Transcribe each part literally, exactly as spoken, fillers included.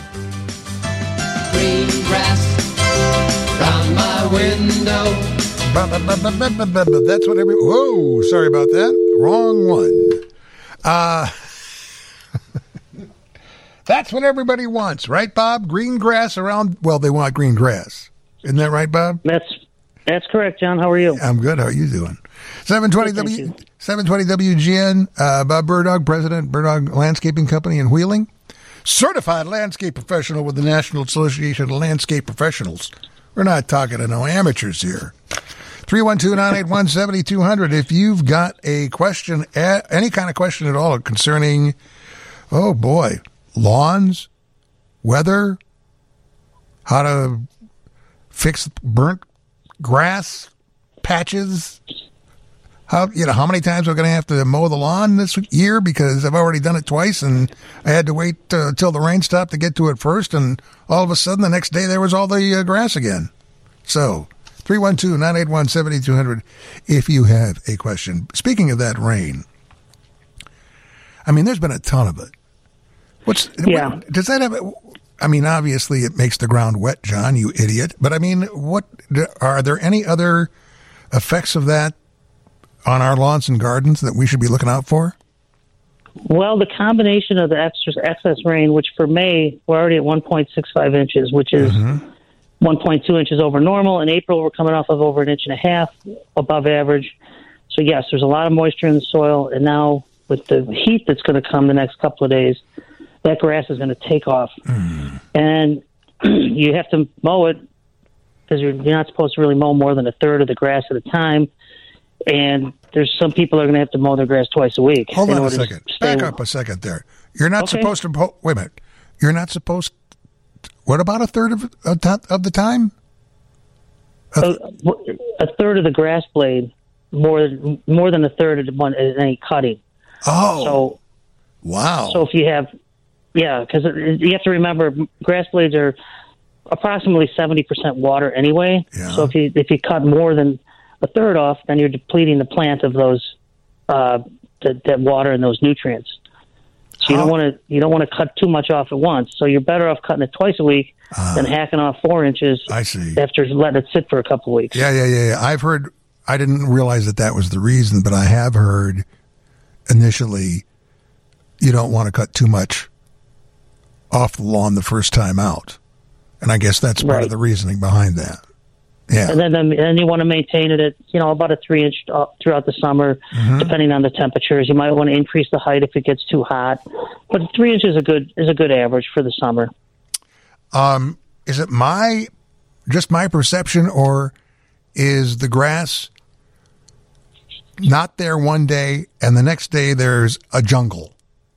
Green grass round my window. That's what every... Whoa, sorry about that. Wrong one. Uh, that's what everybody wants, right, Bob? Green grass around... Well, they want green grass. Isn't that right, Bob? That's that's correct, John. How are you? I'm good. How are you doing? seven twenty Good, W seven twenty W G N, uh, Bob Burdog, President, Burdog Landscaping Company in Wheeling. Certified landscape professional with the National Association of Landscape Professionals. We're not talking to no amateurs here. three one two, nine eight one, seven two zero zero. If you've got a question, any kind of question at all concerning, oh boy, lawns, weather, how to fix burnt grass patches, how you know how many times we're going to have to mow the lawn this year because I've already done it twice and I had to wait uh, till the rain stopped to get to it first, and all of a sudden the next day there was all the uh, grass again. So three one two, nine eight one, seven two zero zero if you have a question. Speaking of that rain, I mean, there's been a ton of it. What's yeah? What, does that have? I mean, obviously it makes the ground wet, John, you idiot. But I mean, what are there any other effects of that on our lawns and gardens that we should be looking out for? Well, the combination of the extra excess rain, which for May we're already at one point six five inches, which is mm-hmm. one point two inches over normal. In April, we're coming off of over an inch and a half above average. So, yes, there's a lot of moisture in the soil. And now with the heat that's going to come the next couple of days, that grass is going to take off. Mm. And you have to mow it because you're, you're not supposed to really mow more than a third of the grass at a time. And there's some people are going to have to mow their grass twice a week. Hold on a second. Back up a second there. You're not okay. supposed to... Po- wait a minute. You're not supposed... What about a third of of the time? A, a third of the grass blade, more more than a third of the one is any cutting. Oh, so wow! So if you have, yeah, because you have to remember, grass blades are approximately seventy percent water anyway. Yeah. So if you if you cut more than a third off, then you're depleting the plant of those uh, that, that water and those nutrients. So you oh. don't want to you don't want to cut too much off at once. So you're better off cutting it twice a week uh, than hacking off four inches. I see. After letting it sit for a couple of weeks. Yeah, yeah, yeah, yeah. I've heard. I didn't realize that that was the reason, but I have heard initially you don't want to cut too much off the lawn the first time out, and I guess that's part right. of the reasoning behind that. Yeah, and then then and you want to maintain it at you know about a three inch throughout the summer, mm-hmm. depending on the temperatures. You might want to increase the height if it gets too hot, but three inches is a good is a good average for the summer. Um, is it my just my perception, or is the grass not there one day and the next day there's a jungle?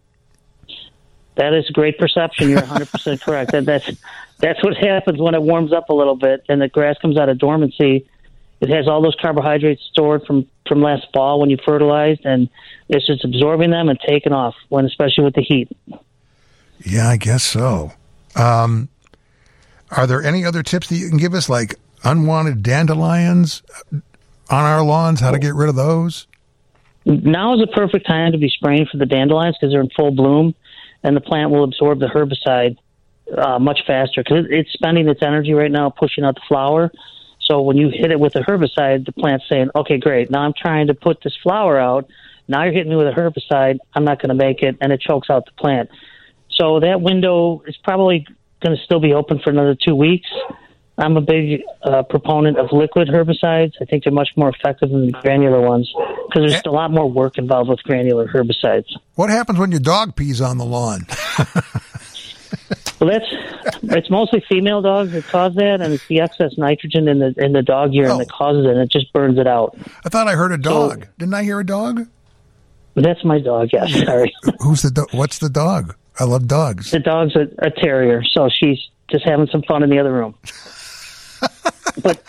That is great perception. You're one hundred percent correct. That, that's that's what happens when it warms up a little bit and the grass comes out of dormancy. It has all those carbohydrates stored from, from last fall when you fertilized, and it's just absorbing them and taking off, when especially with the heat. Yeah, I guess so. Um, are there any other tips that you can give us, like unwanted dandelions on our lawns, how to get rid of those? Now is the perfect time to be spraying for the dandelions because they're in full bloom, and the plant will absorb the herbicide uh, much faster because it's spending its energy right now pushing out the flower. So when you hit it with a herbicide, the plant's saying, okay, great, now I'm trying to put this flower out. Now you're hitting me with a herbicide. I'm not going to make it, and it chokes out the plant. So that window is probably going to still be open for another two weeks. I'm a big uh, proponent of liquid herbicides. I think they're much more effective than the granular ones because there's a lot more work involved with granular herbicides. What happens when your dog pees on the lawn? Well, that's it's mostly female dogs that cause that, and it's the excess nitrogen in the in the dog urine oh. that causes it, and it just burns it out. I thought I heard a dog. So, didn't I hear a dog? That's my dog, yes. Sorry. Who's the do- What's the dog? I love dogs. The dog's a, a terrier, so she's just having some fun in the other room. But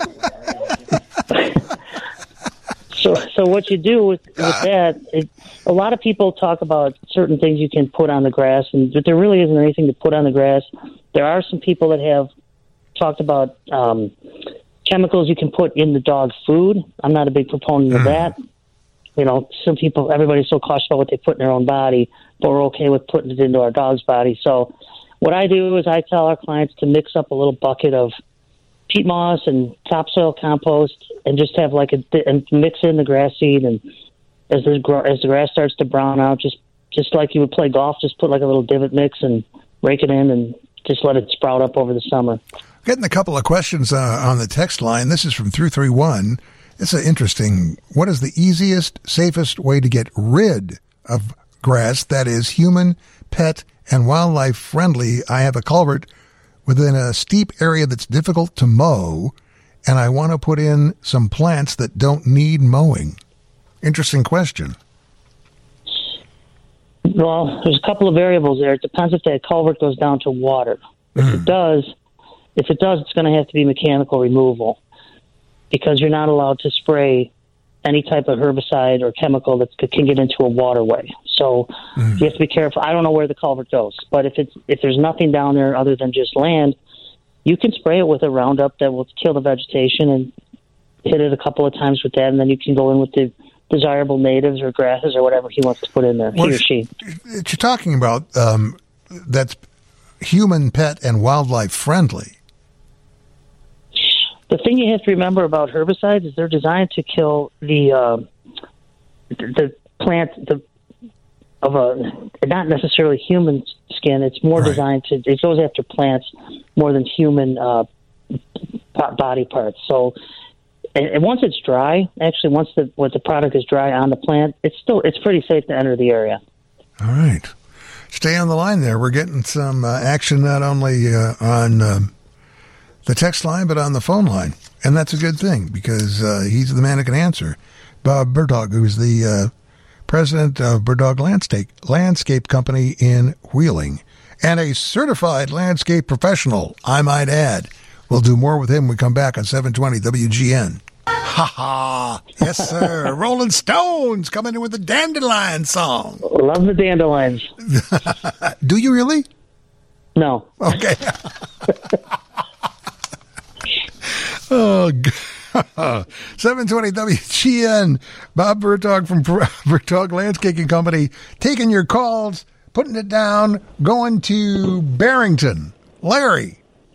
so, so what you do with, with that, it, a lot of people talk about certain things you can put on the grass, and but there really isn't anything to put on the grass. There are some people that have talked about um, chemicals you can put in the dog's food. I'm not a big proponent of that. You know, some people, everybody's so cautious about what they put in their own body, but we're okay with putting it into our dog's body. So what I do is I tell our clients to mix up a little bucket of peat moss and topsoil compost, and just have like a and mix in the grass seed. And as the as the grass starts to brown out, just just like you would play golf, just put like a little divot mix and rake it in, and just let it sprout up over the summer. Getting a couple of questions uh, on the text line. This is from three three one. It's an interesting. What is the easiest, safest way to get rid of grass that is human, pet, and wildlife friendly? I have a culvert within a steep area that's difficult to mow, and I want to put in some plants that don't need mowing. Interesting question. Well, there's a couple of variables there. It depends if that culvert goes down to water. If Mm. it does, if it does, it's going to have to be mechanical removal, because you're not allowed to spray any type of herbicide or chemical that can get into a waterway. So Mm. you have to be careful. I don't know where the culvert goes, but if it's if there's nothing down there other than just land, you can spray it with a Roundup that will kill the vegetation, and hit it a couple of times with that, and then you can go in with the desirable natives or grasses or whatever he wants to put in there, Well, he or she. You're talking about um, that's human, pet, and wildlife friendly. The thing you have to remember about herbicides is they're designed to kill the uh, the, the plant the of a not necessarily human skin. It's more Right. designed to it goes after plants more than human uh, body parts. So, and, and once it's dry, actually, once the what the product is dry on the plant, it's still it's pretty safe to enter the area. All right. Stay on the line there. We're getting some uh, action not only uh, on um, the text line, but on the phone line. And that's a good thing, because uh, he's the man who can answer. Bob Burdog, who's the uh, president of Burdog Landscape, Landscape Company in Wheeling, and a certified landscape professional, I might add. We'll do more with him when we come back on seven twenty W G N. Ha ha! Yes, sir. Rolling Stones coming in with the Dandelion song. Love the dandelions. Do you really? No. Okay. Oh, seven twenty W G N. Bob Bertog from Bertog Landscaping Company taking your calls, putting it down, going to Barrington. Larry.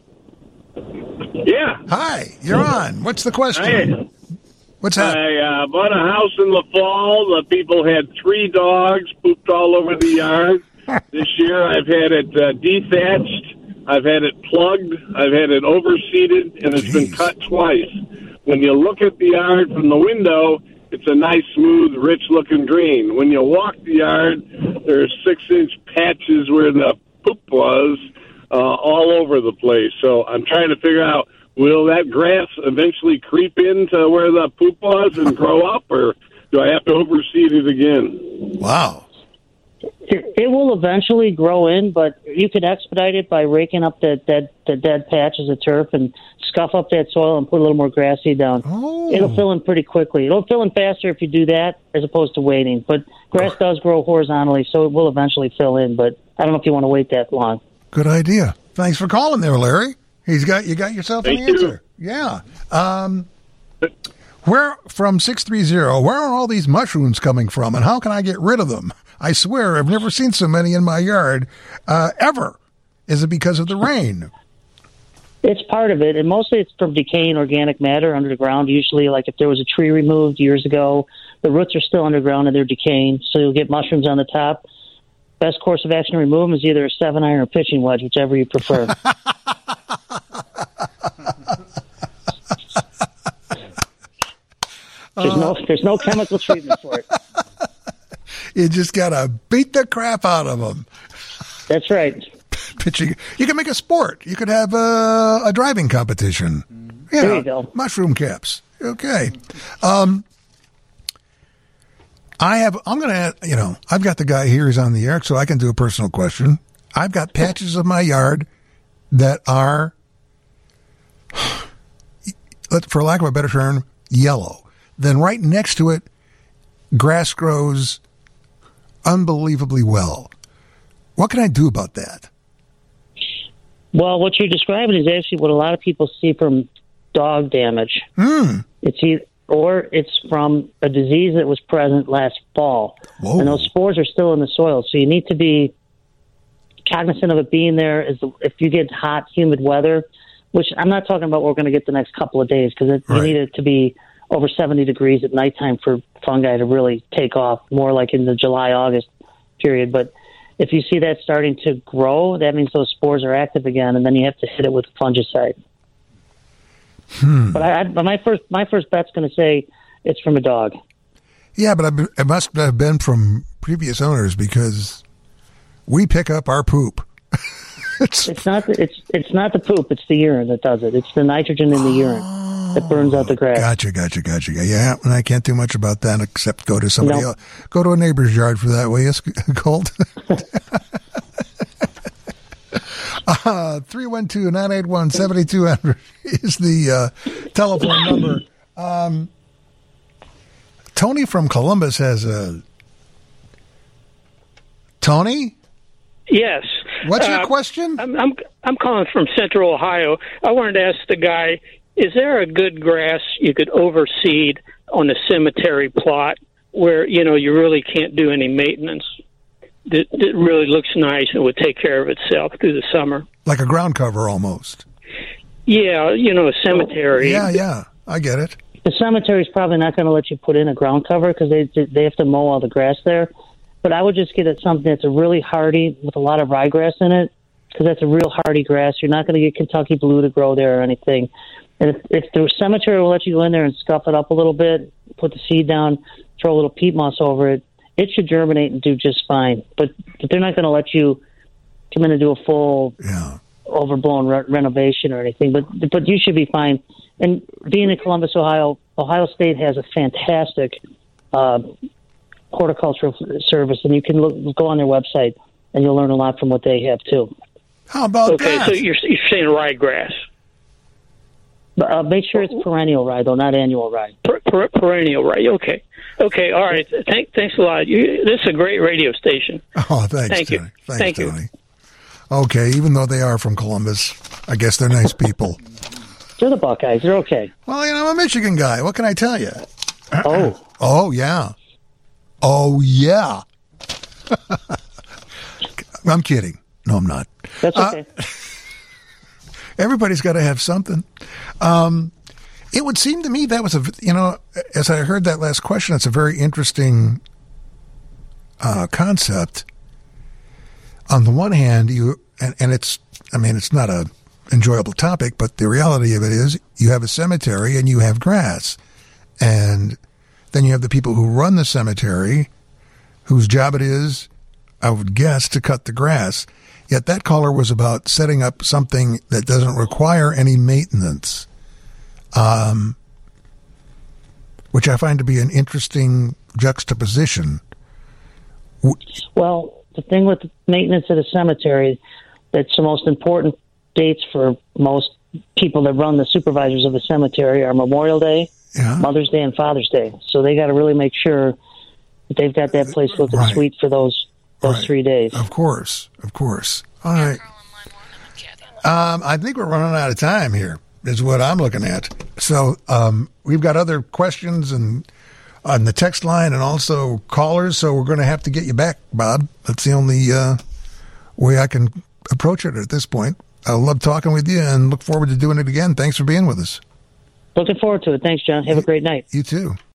Yeah. Hi, you're on. What's the question? I, What's that? I uh, bought a house in La Fall. The people had three dogs, pooped all over the yard. This year I've had it uh, dethatched. I've had it plugged. I've had it overseeded, and it's Jeez. been cut twice. When you look at the yard from the window, it's a nice, smooth, rich-looking green. When you walk the yard, there's six-inch patches where the poop was uh, all over the place. So I'm trying to figure out, will that grass eventually creep into where the poop was and grow up, or do I have to overseed it again? Wow. It, it will eventually grow in, but you can expedite it by raking up the dead, the dead patches of turf and scuff up that soil and put a little more grass seed down. Oh. It'll fill in pretty quickly. It'll fill in faster if you do that as opposed to waiting. But grass does grow horizontally, so it will eventually fill in. But I don't know if you want to wait that long. Good idea. Thanks for calling there, Larry. He's got you got yourself an Thank you. answer. Yeah. Um, where from six three zero, where are all these mushrooms coming from, and how can I get rid of them? I swear I've never seen so many in my yard, uh, ever. Is it because of the rain? It's part of it, and mostly it's from decaying organic matter under the ground. Usually, like if there was a tree removed years ago, the roots are still underground and they're decaying, so you'll get mushrooms on the top. Best course of action to remove them is either a seven iron or pitching wedge, whichever you prefer. There's no, there's no chemical treatment for it. You just gotta beat the crap out of them. That's right. Pitching. You can make a sport. You could have a, a driving competition. You There know, you go. Mushroom caps. Okay. Um, I have. I'm gonna. You know, I've got the guy here. He's on the air, so I can do a personal question. I've got patches of my yard that are, for lack of a better term, yellow. Then right next to it, grass grows unbelievably well. What can I do about that? Well, what you're describing is actually what a lot of people see from dog damage. Mm. It's either, or it's from a disease that was present last fall. Whoa. And those spores are still in the soil, so you need to be cognizant of it being there is if you get hot, humid weather, which I'm not talking about we're going to get the next couple of days because Right. you need it to be over seventy degrees at nighttime for fungi to really take off, more like in the July, August period. But if you see that starting to grow, that means those spores are active again, and then you have to hit it with fungicide. Hmm. But I, I, but my first my first bet's going to say it's from a dog. Yeah, but I- it must have been from previous owners because we pick up our poop. it's, It's not the, it's it's not the poop; it's the urine that does it. It's the nitrogen in the urine that burns out the grass. Gotcha, gotcha, gotcha. Yeah, and I can't do much about that except go to somebody No. else. Go to a neighbor's yard for that, will you, Colt? uh, three one two, nine eight one, seven two zero zero is the uh, telephone number. Um, Tony from Columbus has a... Tony? Yes. What's your Uh, question? I'm, I'm I'm calling from Central Ohio. I wanted to ask the guy: is there a good grass you could overseed on a cemetery plot where you know you really can't do any maintenance? That, that really looks nice and would take care of itself through the summer. Like a ground cover almost. Yeah, you know, a cemetery. Yeah, yeah. I get it. The cemetery's probably not going to let you put in a ground cover because they they have to mow all the grass there. But I would just get it something that's a really hardy with a lot of ryegrass in it because that's a real hardy grass. You're not going to get Kentucky blue to grow there or anything. And if, if the cemetery will let you go in there and scuff it up a little bit, put the seed down, throw a little peat moss over it, it should germinate and do just fine. But, but they're not going to let you come in and do a full Yeah. overblown re- renovation or anything. But but you should be fine. And being in Columbus, Ohio, Ohio State has a fantastic uh, horticultural service, and you can look, go on their website, and you'll learn a lot from what they have too. How about Okay, that? so you're you're saying ryegrass, But uh, make sure it's perennial rye, though, not annual rye. per, per, perennial, right? Okay, okay, all right. Thank, thanks a lot. You, this is a great radio station. Oh, thanks, Thank you. Tony. Thanks, Thank you. Tony. Okay, even though they are from Columbus, I guess they're nice people. They're the Buckeyes. They're okay. Well, you know, I'm a Michigan guy. What can I tell you? Oh, Oh, yeah. Oh, yeah. I'm kidding. No, I'm not. that's okay. Everybody's got to have something. Um, it would seem to me that was a, you know, as I heard that last question, it's a very interesting uh, concept. On the one hand, you, and, and it's, I mean, it's not a enjoyable topic, but the reality of it is you have a cemetery and you have grass. And then you have the people who run the cemetery whose job it is, I would guess, to cut the grass. Yet that caller was about setting up something that doesn't require any maintenance, um, which I find to be an interesting juxtaposition. Well, the thing with maintenance at a cemetery, that's the most important dates for most people that run the supervisors of the cemetery are Memorial Day, Yeah. Mother's Day, and Father's Day. So they got to really make sure that they've got that place looking Right. sweet for those those Right. three days. Of course, of course. All right. Um, I think we're running out of time here, is what I'm looking at. So um, we've got other questions and on the text line and also callers, so we're going to have to get you back, Bob. That's the only uh, way I can approach it at this point. I love talking with you and look forward to doing it again. Thanks for being with us. Looking forward to it. Thanks, John. Have a great night. You too.